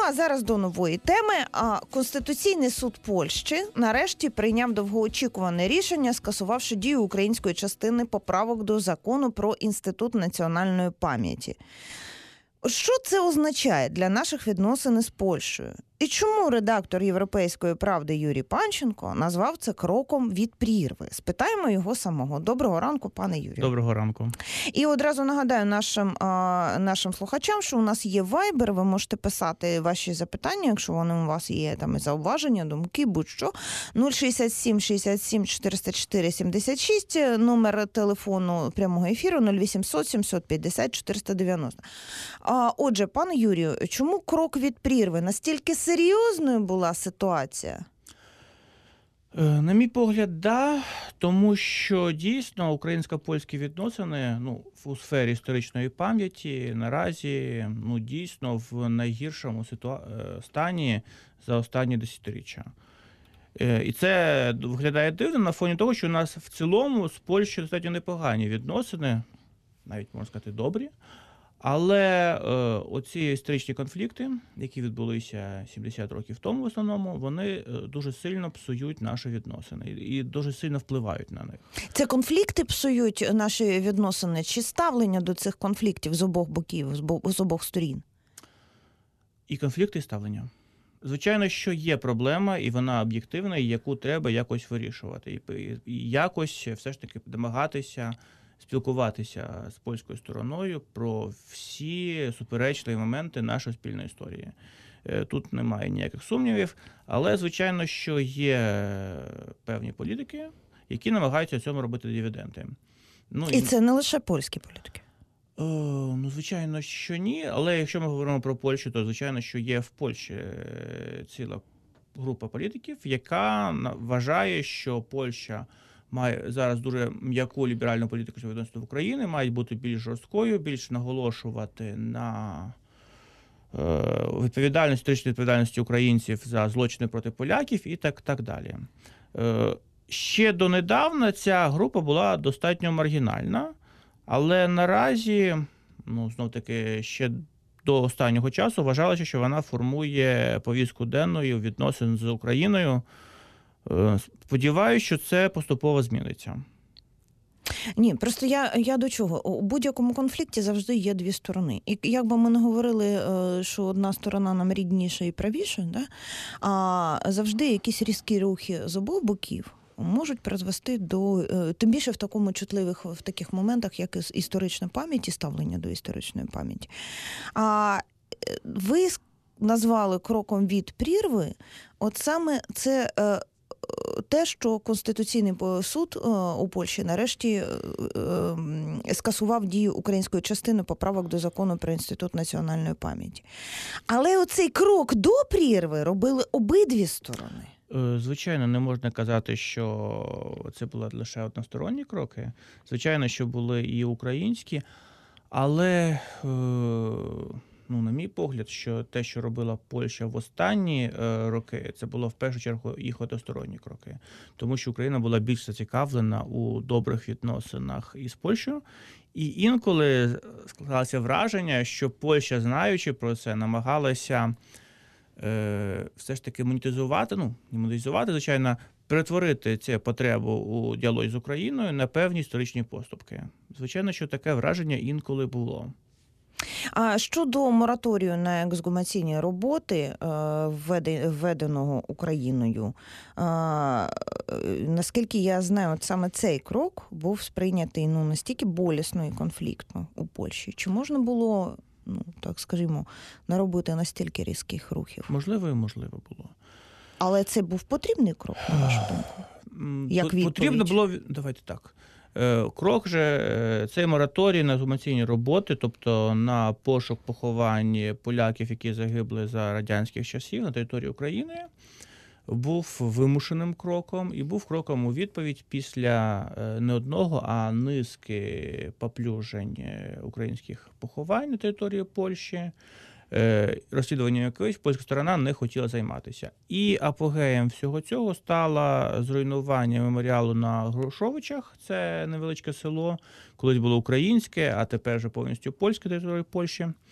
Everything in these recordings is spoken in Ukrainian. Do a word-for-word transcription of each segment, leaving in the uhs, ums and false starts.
а зараз до нової теми. Конституційний суд Польщі нарешті прийняв довгоочікуване рішення, скасувавши дію української частини поправок до закону про Інститут національної пам'яті. Що це означає для наших відносин із Польщею? І чому редактор «Європейської правди» Юрій Панченко назвав це кроком від прірви? Спитаємо його самого. Доброго ранку, пане Юрію. Доброго ранку. І одразу нагадаю нашим, а, нашим слухачам, що у нас є Viber, ви можете писати ваші запитання, якщо вони у вас є, там, зауваження, думки, будь-що. нуль шістдесят сім шістдесят сім чотириста чотири сімдесят шість, номер телефону прямого ефіру нуль вісімсот сімсот п'ятдесят чотириста дев'яносто. А, отже, пане Юрію, чому крок від прірви? Настільки серйозною була ситуація? На мій погляд, да, тому що дійсно українсько-польські відносини, ну, у сфері історичної пам'яті наразі, ну, дійсно в найгіршому ситуа... стані за останні десятиріччя. І це виглядає дивно на фоні того, що у нас в цілому з Польщею достатньо непогані відносини, навіть можна сказати добрі. Але е, оці історичні конфлікти, які відбулися сімдесят років тому в основному, вони дуже сильно псують наші відносини і дуже сильно впливають на них. Це конфлікти псують наші відносини чи ставлення до цих конфліктів з обох боків, з, бо, з обох сторін? І конфлікти, і ставлення. Звичайно, що є проблема, і вона об'єктивна, і яку треба якось вирішувати. І, і якось все ж таки домагатися спілкуватися з польською стороною про всі суперечливі моменти нашої спільної історії. Тут немає ніяких сумнівів, але, звичайно, що є певні політики, які намагаються цьому робити дивіденди. Ну, і, і це не лише польські політики? О, ну, звичайно, що ні, але якщо ми говоримо про Польщу, то, звичайно, що є в Польщі ціла група політиків, яка вважає, що Польща має зараз дуже м'яку ліберальну політику щодо відносно України, має бути більш жорсткою, більш наголошувати на е, відповідальності, історичній відповідальності українців за злочини проти поляків і так, так далі. Е, ще донедавна ця група була достатньо маргінальна, але наразі, ну, знов-таки, ще до останнього часу вважалося, що вона формує повістку денну відносин з Україною. Сподіваюся, що це поступово зміниться. Ні, просто я, я до чого? У будь-якому конфлікті завжди є дві сторони. І як би ми не говорили, що одна сторона нам рідніша і правіша, да? А завжди якісь різкі рухи з обох боків можуть призвести до, тим більше в такому чутливих, в таких моментах, як історична пам'ять і ставлення до історичної пам'яті. А ви назвали кроком від прірви, от саме це те, що Конституційний суд у Польщі нарешті скасував дію української частини поправок до закону про Інститут національної пам'яті. Але оцей крок до прірви робили обидві сторони. Звичайно, не можна казати, що це були лише односторонні кроки. Звичайно, що були і українські, але, ну, на мій погляд, що те, що робила Польща в останні роки, це було в першу чергу їх односторонні кроки. Тому що Україна була більш зацікавлена у добрих відносинах із Польщею. І інколи склалося враження, що Польща, знаючи про це, намагалася е, все ж таки монетизувати, ну, не монетизувати, звичайно, перетворити цю потребу у діалозі з Україною на певні історичні поступки. Звичайно, що таке враження інколи було. А щодо мораторію на ексгумаційні роботи, введеного Україною, наскільки я знаю, от саме цей крок був сприйнятий, ну, настільки болісно і конфліктно у Польщі. Чи можна було, ну, так скажімо, наробити настільки різких рухів? Можливо, і можливо було. Але це був потрібний крок, на вашу думку? Як відповідь? Потрібно було, давайте так. Крок же, цей мораторій на ексгумаційні роботи, тобто на пошук поховань поляків, які загибли за радянських часів на території України, був вимушеним кроком і був кроком у відповідь після не одного, а низки поплюжень українських поховань на території Польщі, розслідуванням якоїсь польська сторона не хотіла займатися. І апогеєм всього цього стало зруйнування меморіалу на Грушовичах, це невеличке село, колись було українське, а тепер вже повністю польське територія Польщі.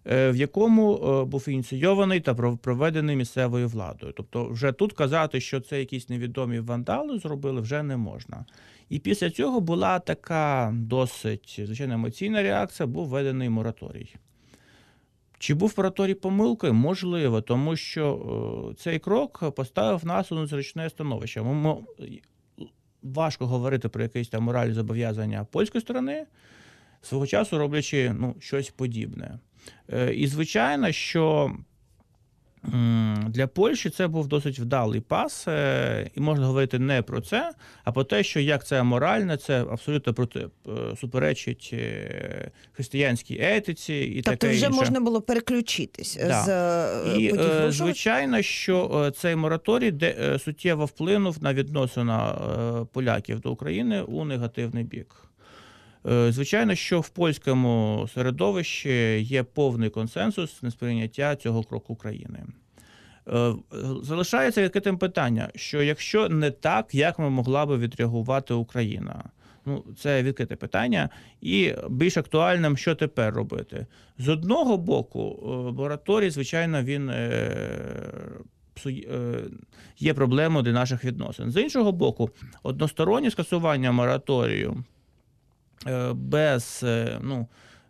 в якому був ініційований та проведений місцевою владою. Тобто вже тут казати, що це якісь невідомі вандали зробили, вже не можна. І після цього була така досить, звичайно, емоційна реакція, був введений мораторій. Чи був мораторій помилкою? Можливо, тому що цей крок поставив нас у незручне становище. Ми, ми, важко говорити про якісь там моральні зобов'язання польської сторони, свого часу роблячи ну, щось подібне. І звичайно, що для Польщі це був досить вдалий пас, і можна говорити не про це, а про те, що як це аморально, це абсолютно проти, суперечить християнській етиці і тобто таке вже інше. Можна було переключитись да. з І, будь-якого. звичайно, що цей мораторій де, суттєво вплинув на відносини поляків до України у негативний бік. Звичайно, що в польському середовищі є повний консенсус на сприйняття цього кроку України. Залишається відкритим питання, що якщо не так, як ми могла би відреагувати Україна? Ну, це відкрите питання. І більш актуальним, що тепер робити? З одного боку, мораторій, звичайно, він є проблемою для наших відносин. З іншого боку, одностороннє скасування мораторію без ну,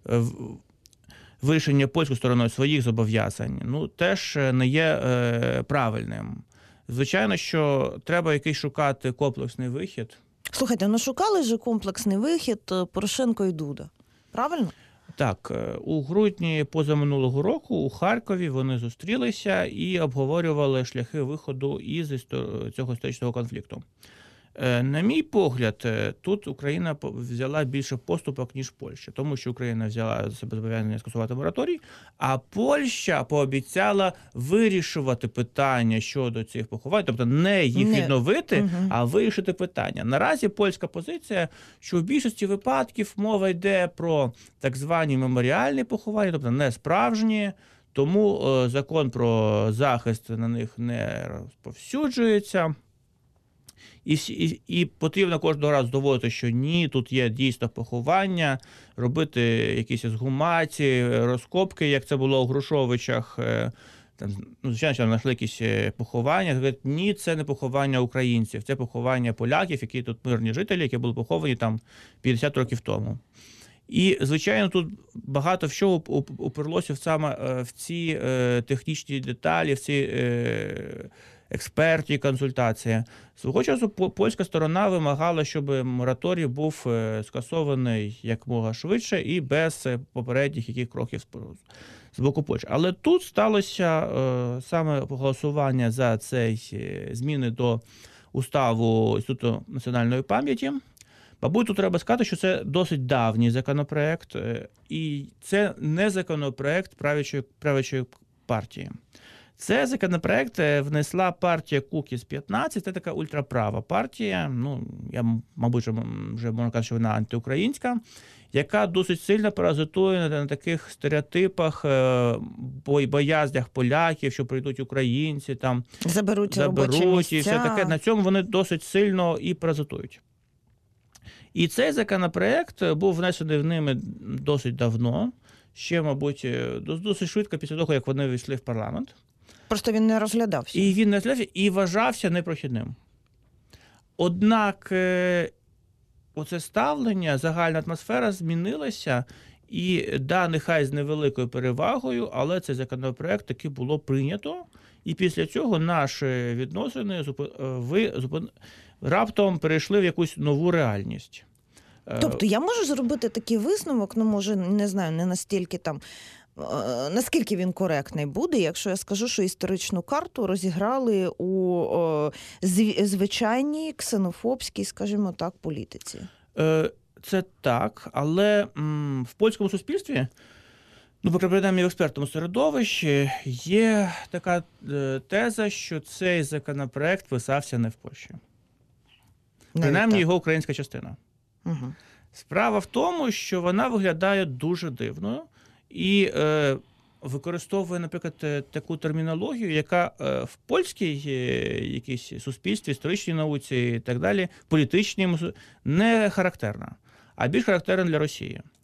вирішення польською стороною своїх зобов'язань, ну, теж не є е, правильним. Звичайно, що треба якийсь шукати комплексний вихід. Слухайте, ну шукали ж комплексний вихід Порошенко і Дуда, правильно? Так, у грудні позаминулого року у Харкові вони зустрілися і обговорювали шляхи виходу із цього історичного конфлікту. На мій погляд, тут Україна взяла більше поступок, ніж Польща, тому що Україна взяла за себе зобов'язання скасувати мораторій, а Польща пообіцяла вирішувати питання щодо цих поховань, тобто не їх не. відновити, угу. а вирішити питання. Наразі польська позиція, що в більшості випадків мова йде про так звані меморіальні поховання, тобто не справжні, тому закон про захист на них не розповсюджується. І, і, і потрібно кожного разу доводити, що ні, тут є дійсно поховання, робити якісь ексгумації, розкопки, як це було у Грушовичах. Там, ну, звичайно, там знайшли якісь поховання. Говорять, ні, це не поховання українців, це поховання поляків, які тут мирні жителі, які були поховані там п'ятдесят років тому. І, звичайно, тут багато всього уперлося саме в ці технічні деталі, в ці експертні консультації. Свого часу польська сторона вимагала, щоб мораторій був скасований якомога швидше і без попередніх яких кроків з боку Польщі. Але тут сталося саме голосування за ці зміни до уставу Інституту національної пам'яті. Мабуть, тут треба сказати, що це досить давній законопроект, і це не законопроект правлячої, правлячої партії. Це законопроект внесла партія Кукіс п'ятнадцять, це така ультраправа партія, ну, я, мабуть, вже можна казати, що вона антиукраїнська, яка досить сильно паразитує на таких стереотипах, боязнях поляків, що прийдуть українці, там заберуть, заберуть і все таке. На цьому вони досить сильно і паразитують. І цей законопроект був внесений ними досить давно, ще, мабуть, досить швидко після того, як вони війшли в парламент. Просто він не розглядався. І він не розглядався, і вважався непрохідним. Однак оце ставлення, загальна атмосфера змінилася, і да, нехай з невеликою перевагою, але цей законопроект таки було прийнято, і після цього наші відносини ви, раптом перейшли в якусь нову реальність. Тобто я можу зробити такий висновок, ну, може, не знаю, не настільки там, наскільки він коректний буде, якщо я скажу, що історичну карту розіграли у о, звичайній ксенофобській, скажімо так, політиці? Це так, але м, в польському суспільстві, ну, принаймні в експертному середовищі, є така е, теза, що цей законопроект писався не в Польщі. Принаймні його українська частина. Угу. Справа в тому, що вона виглядає дуже дивною і е, використовує, наприклад, таку термінологію, яка е, в польській е, якійсь суспільстві, історичній науці і так далі, політичній, не характерна, а більш характерна для Росії.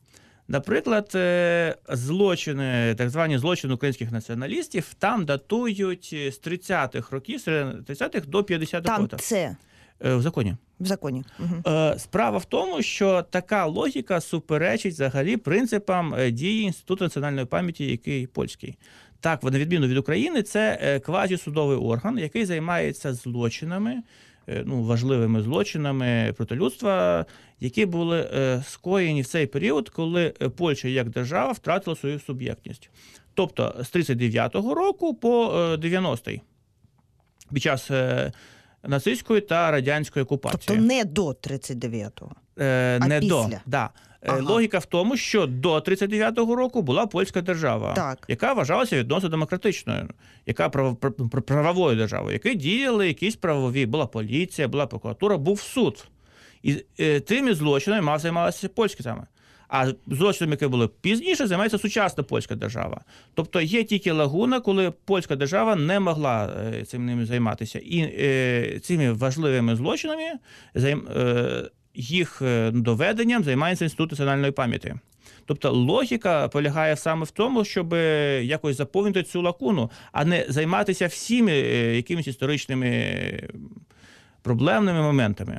Наприклад, е, злочини, так звані злочини українських націоналістів, там датують з тридцятих років, з тридцятих до п'ятдесятих Там років. це Е, В законі. в законі. Угу. Е, Справа в тому, що така логіка суперечить взагалі принципам е, дії Інституту національної пам'яті, який польський. Так, на відміну від України, це е, квазісудовий орган, який займається злочинами, е, ну, важливими злочинами проти людства, які були е, скоєні в цей період, коли е, Польща як держава втратила свою суб'єктність. Тобто з тридцять дев'ятого року по е, дев'яностий, під час е, нацистської та радянської окупації. Тобто не до тридцять дев'ятого. Е, А не після? до. Да. Е, Ага. Логіка в тому, що до тридцять дев'ятого року була польська держава, Так. яка вважалася відносно демократичною, яка прав, прав, правовою державою, які діяли якісь правові, була поліція, була прокуратура, був суд. І е, тими злочинами мав займалася польська саме. А злочинами, які були пізніше, займається сучасна польська держава. Тобто є тільки лагуна, коли польська держава не могла е, цим ними займатися. І е, цими важливими злочинами займ, е, їх доведенням займається Інститут національної пам'яті. Тобто логіка полягає саме в тому, щоб якось заповнити цю лакуну, а не займатися всіми якимись історичними проблемними моментами.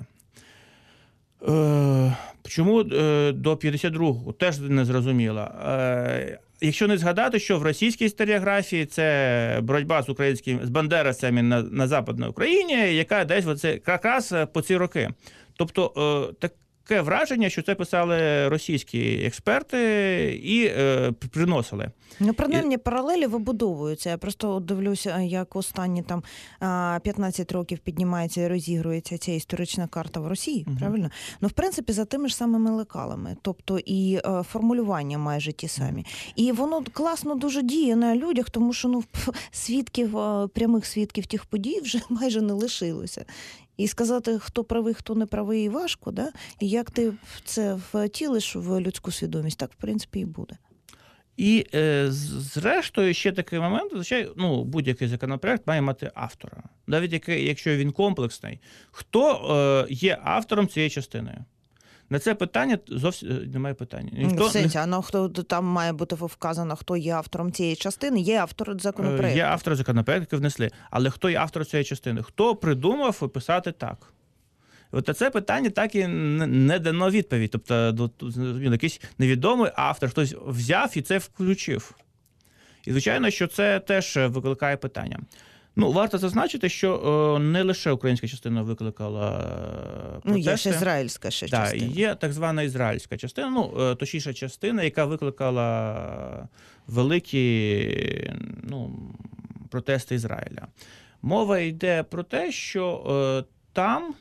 Е, чому е, до п'ятдесят другого? Теж не зрозуміло. Е, якщо не згадати, що в російській історіографії це боротьба з українськими з бандерівцями на, на Западній Україні, яка десь оце, якраз по ці роки. Тобто е, таке враження, що це писали російські експерти і е, приносили. Ну, принаймні, паралелі вибудовуються. Я просто дивлюся, як останні там п'ятнадцять років піднімається і розігрується ця історична карта в Росії, угу. Правильно? Ну, в принципі, за тими ж самими лекалами. Тобто і е, формулювання майже ті самі. І воно класно дуже діє на людях, тому що ну, свідків, прямих свідків тих подій вже майже не лишилося. І сказати, хто правий, хто не правий, важко, да? І як ти це втілиш в людську свідомість, так, в принципі, і буде. І, е, зрештою, ще такий момент, звичайно, ну, будь-який законопроект має мати автора. Навіть який, якщо він комплексний. Хто е, є автором цієї частини? На це питання зовсім немає питання. Ніхто... В сенсі, а ну, хто там має бути вказано, хто є автором цієї частини? Є автор законопроекту. Є автор законопроекту, який внесли. Але хто є автор цієї частини? Хто придумав писати так? От це питання так і не дано відповідь. Тобто якийсь невідомий автор, хтось взяв і це включив. І, звичайно, що це теж викликає питання. Ну, варто зазначити, що не лише українська частина викликала протести. Ну, є ж ізраїльська ще да, частина. Є так звана ізраїльська частина, ну, точніше частина, яка викликала великі ну, протести Ізраїля. Мова йде про те, що е, там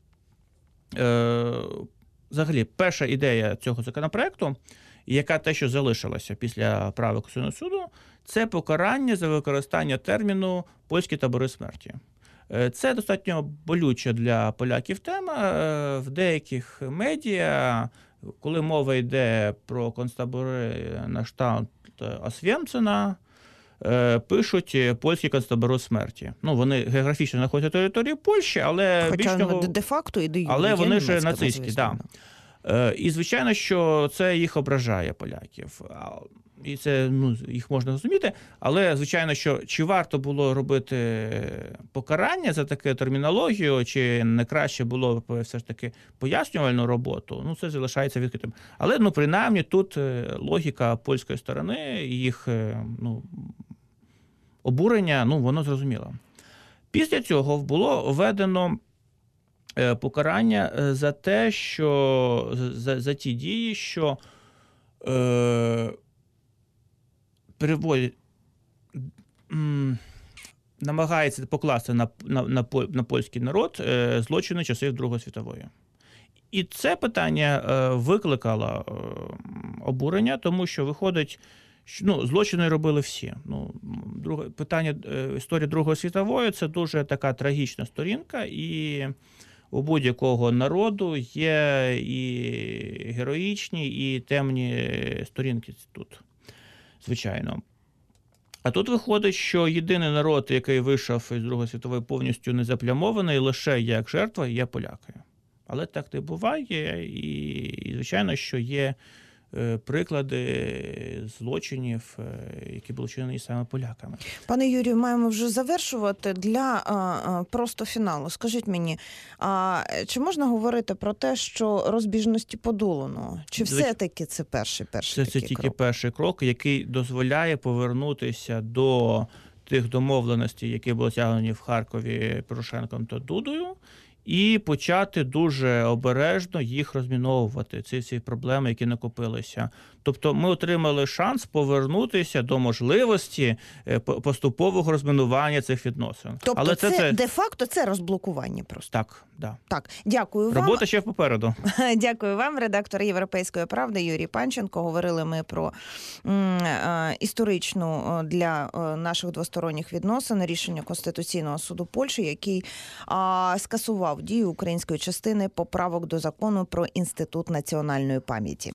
е, взагалі перша ідея цього законопроекту, яка те, що залишилася після права Конституційного суду, це покарання за використання терміну «польські табори смерті». Це достатньо болюча для поляків тема. В деяких медіа, коли мова йде про концтабори на кшталт Освєнцима, пишуть «польські концтабори смерті». Ну, вони географічно знаходяться на території Польщі, але Хоча більш того, де-факто і де-юре але вони ж німецька, нацистські, звісно. Да. І, звичайно, що це їх ображає поляків. І це, ну, їх можна розуміти, але, звичайно, що чи варто було робити покарання за таку термінологію, чи не краще було б все ж таки пояснювальну роботу, ну, це залишається відкритим. Але, ну, принаймні, тут логіка польської сторони, їх, ну, обурення, ну, воно зрозуміло. Після цього було введено покарання за те, що, за, за ті дії, що е, переводять, намагається покласти на, на, на, на польський народ е, злочини часів Другої світової. І це питання е, викликало е, обурення, тому що виходить, що, ну, злочини робили всі. Ну, друге, питання е, історії Другої світової – це дуже така трагічна сторінка, і у будь-якого народу є і героїчні, і темні сторінки тут, звичайно. А тут виходить, що єдиний народ, який вийшов із Другої світової повністю незаплямований, лише як жертва, є поляки. Але так не буває, і, і звичайно, що є е, приклади злочинів, е, які були вчинені саме поляками. Пане Юрію, маємо вже завершувати. Для а, а, просто фіналу. Скажіть мені, а чи можна говорити про те, що розбіжності подолано? Чи Звич- все-таки це перший перший Це, це такий тільки крок? перший крок, який дозволяє повернутися до тих домовленостей, які були тягнені в Харкові Порошенком та Дудою, і почати дуже обережно їх розміновувати, ці всі проблеми, які накопилися. Тобто ми отримали шанс повернутися до можливості е, по- поступового розмінування цих відносин. Тобто Але це, це, це... де-факто це розблокування просто. Так, да. Так, дякую вам. Робота ще попереду. Дякую вам, редактор «Європейської правди» Юрій Панченко. Говорили ми про м, е, історичну е, для е, наших двосторонніх відносин рішення Конституційного суду Польщі, який а, скасував дію української частини поправок до закону про Інститут національної пам'яті.